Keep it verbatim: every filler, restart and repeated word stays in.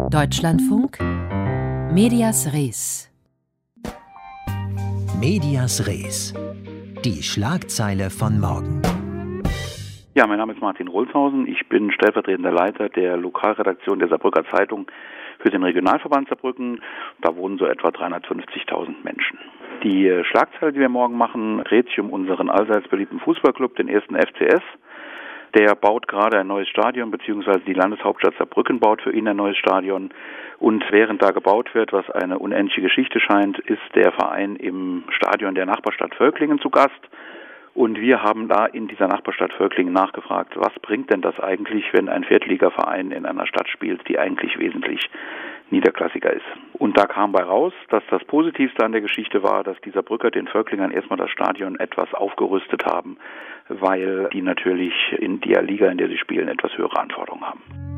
Deutschlandfunk Medias Res. Medias Res. Die Schlagzeile von morgen. Ja, mein Name ist Martin Rolzhausen. Ich bin stellvertretender Leiter der Lokalredaktion der Saarbrücker Zeitung für den Regionalverband Saarbrücken. Da wohnen so etwa dreihundertfünfzigtausend Menschen. Die Schlagzeile, die wir morgen machen, dreht sich um unseren allseits beliebten Fußballclub, den ersten F C S. Der baut gerade ein neues Stadion, beziehungsweise die Landeshauptstadt Saarbrücken baut für ihn ein neues Stadion. Und während da gebaut wird, was eine unendliche Geschichte scheint, ist der Verein im Stadion der Nachbarstadt Völklingen zu Gast. Und wir haben da in dieser Nachbarstadt Völklingen nachgefragt, was bringt denn das eigentlich, wenn ein Viertligaverein in einer Stadt spielt, die eigentlich wesentlich niederklassiger ist. Und da kam bei raus, dass das Positivste an der Geschichte war, dass die Saarbrücker den Völklingern erstmal das Stadion etwas aufgerüstet haben, weil die natürlich in der Liga, in der sie spielen, etwas höhere Anforderungen haben.